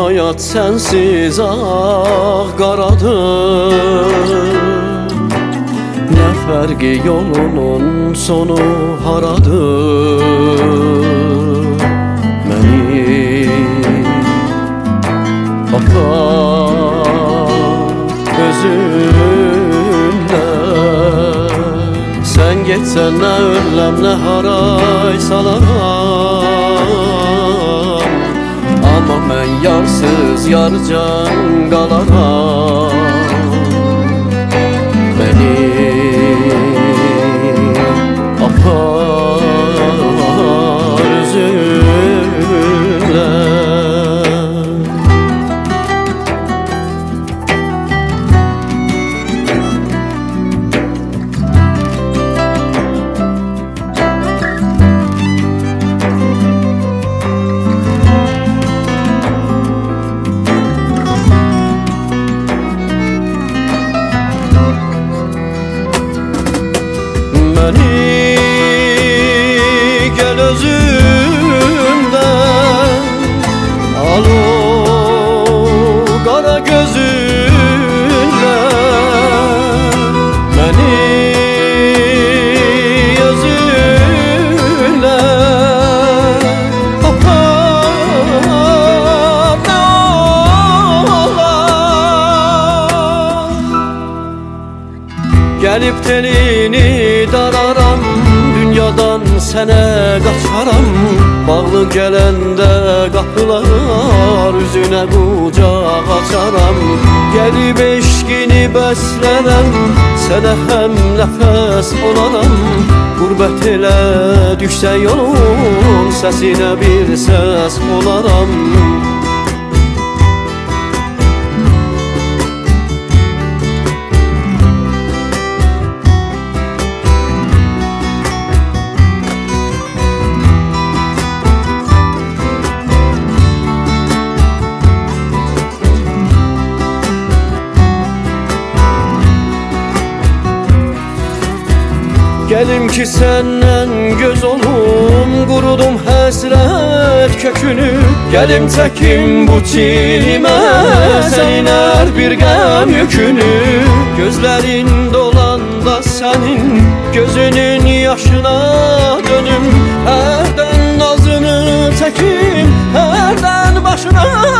hayat sensiz ah qaradır. Ne fərqi yolunun sonu haradır? Məni apar özünlə. Sən getsən nə önləm nə haray salaram, amma mən yarsız yarcan qalaram. Məni apar özünlə. Məni gəl özümdən al o qara gözünlə. Məni özünlə apar nə olar. Gəlib telini dararam, dünyadan sənə qaçaram. Bağlı gələndə qapılar, üzünə qucaq açaram. Gəlib eşqini bəslənəm, sənə həm nəfəs olaram. Qurbət elə düşsə yolun, səsinə bir səs olaram. Gəlim ki səndən göz olum, qurudum həsrət kökünü. Gəlim çəkim bu çilimə, sənin hər bir qəm yükünü. Gözlərin dolanda sənin gözünün yaşına dönüm. Hərdən nazını çəkim, hərdən başına